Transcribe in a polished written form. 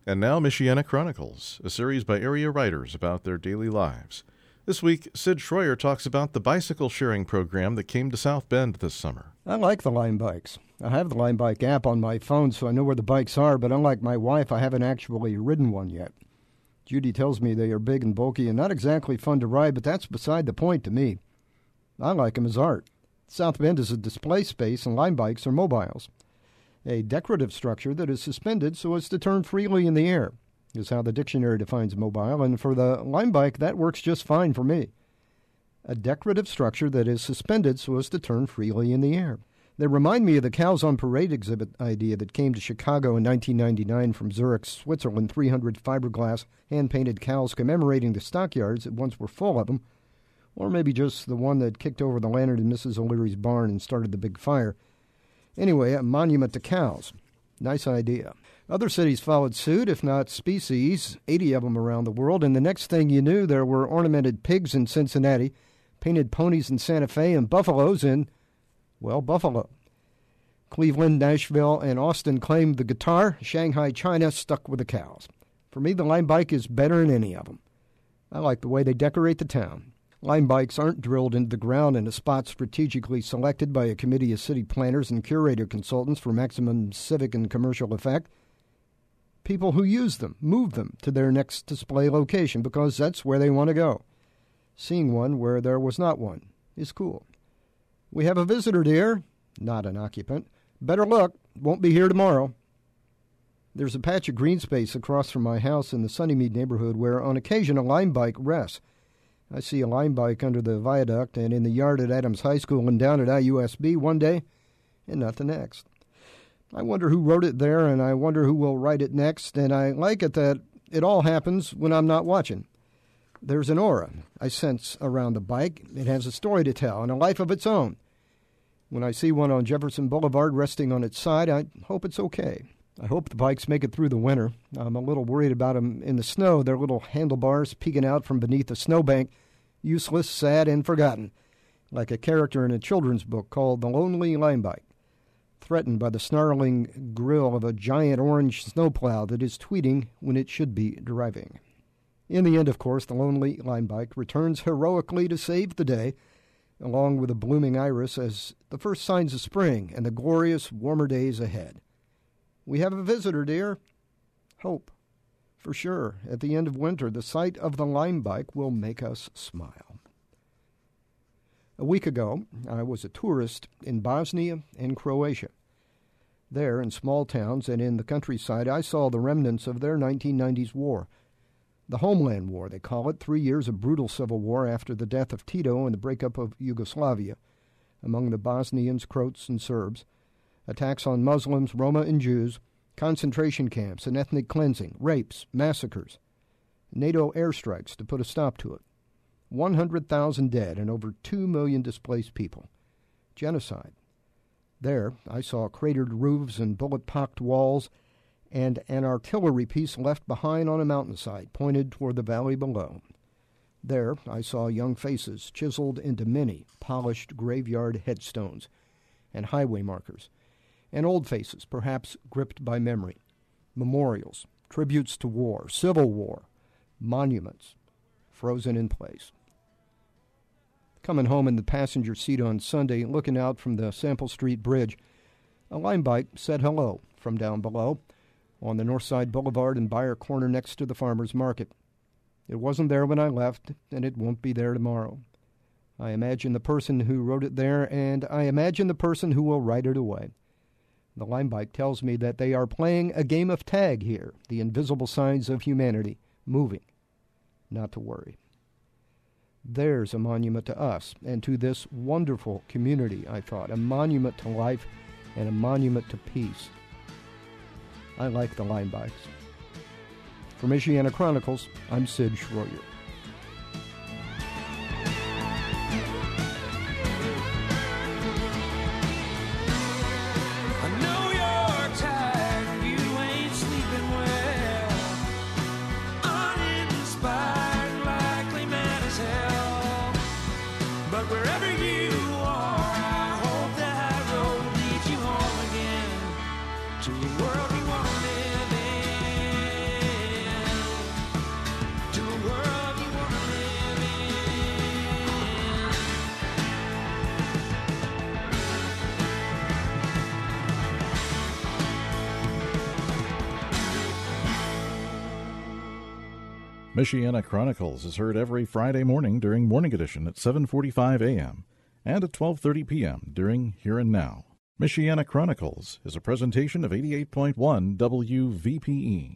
And now Michiana Chronicles, a series by area writers about their daily lives. This week, Sid Schroyer talks about the bicycle sharing program that came to South Bend this summer. I like the Lime Bikes. I have the Lime Bike app on my phone, so I know where the bikes are, but unlike my wife, I haven't actually ridden one yet. Judy tells me they are big and bulky and not exactly fun to ride, but that's beside the point to me. I like them as art. South Bend is a display space, and Lime Bikes are mobiles. A decorative structure that is suspended so as to turn freely in the air is how the dictionary defines mobile, and for the Lime Bike, that works just fine for me. A decorative structure that is suspended so as to turn freely in the air. They remind me of the Cows on Parade exhibit idea that came to Chicago in 1999 from Zurich, Switzerland. 300 fiberglass hand-painted cows commemorating the stockyards that once were full of them, or maybe just the one that kicked over the lantern in Mrs. O'Leary's barn and started the big fire. Anyway, a monument to cows. Nice idea. Other cities followed suit, if not species, 80 of them around the world, and the next thing you knew, there were ornamented pigs in Cincinnati, painted ponies in Santa Fe, and buffaloes in, well, Buffalo. Cleveland, Nashville, and Austin claimed the guitar. Shanghai, China stuck with the cows. For me, the Lime Bike is better than any of them. I like the way they decorate the town. Lime Bikes aren't drilled into the ground in a spot strategically selected by a committee of city planners and curator consultants for maximum civic and commercial effect. People who use them move them to their next display location because that's where they want to go. Seeing one where there was not one is cool. We have a visitor, dear. Not an occupant. Better luck. Won't be here tomorrow. There's a patch of green space across from my house in the Sunnymead neighborhood where on occasion a Lime Bike rests. I see a Lime Bike under the viaduct and in the yard at Adams High School and down at IUSB one day and not the next. I wonder who wrote it there, and I wonder who will write it next, and I like it that it all happens when I'm not watching. There's an aura I sense around the bike. It has a story to tell and a life of its own. When I see one on Jefferson Boulevard resting on its side, I hope it's okay. I hope the bikes make it through the winter. I'm a little worried about them in the snow. Their little handlebars peeking out from beneath a snowbank, useless, sad, and forgotten, like a character in a children's book called The Lonely Lime Bike, threatened by the snarling grill of a giant orange snowplow that is tweeting when it should be driving. In the end, of course, the Lonely Lime Bike returns heroically to save the day, along with a blooming iris as the first signs of spring and the glorious warmer days ahead. We have a visitor, dear. Hope. For sure, at the end of winter, the sight of the Lime Bike will make us smile. A week ago, I was a tourist in Bosnia and Croatia. There, in small towns and in the countryside, I saw the remnants of their 1990s war. The Homeland War, they call it, 3 years of brutal civil war after the death of Tito and the breakup of Yugoslavia among the Bosnians, Croats, and Serbs. Attacks on Muslims, Roma, and Jews, concentration camps and ethnic cleansing, rapes, massacres, NATO airstrikes to put a stop to it. 100,000 dead and over 2 million displaced people. Genocide. There, I saw cratered roofs and bullet-pocked walls and an artillery piece left behind on a mountainside pointed toward the valley below. There, I saw young faces chiseled into many polished graveyard headstones and highway markers, and old faces, perhaps gripped by memory, memorials, tributes to war, civil war, monuments, frozen in place. Coming home in the passenger seat on Sunday, looking out from the Sample Street Bridge, a Lime Bike said hello from down below on the Northside Boulevard and Buyer Corner next to the farmer's market. It wasn't there when I left, and it won't be there tomorrow. I imagine the person who wrote it there, and I imagine the person who will write it away. The Lime Bike tells me that they are playing a game of tag here, the invisible signs of humanity, moving, not to worry. There's a monument to us and to this wonderful community, I thought, a monument to life and a monument to peace. I like the Lime Bikes. For Michiana Chronicles, I'm Sid Schroyer. To a world we want to live in. Michiana Chronicles is heard every Friday morning during Morning Edition at 7:45 a.m. and at 12:30 p.m. during Here and Now. Michiana Chronicles is a presentation of 88.1 WVPE.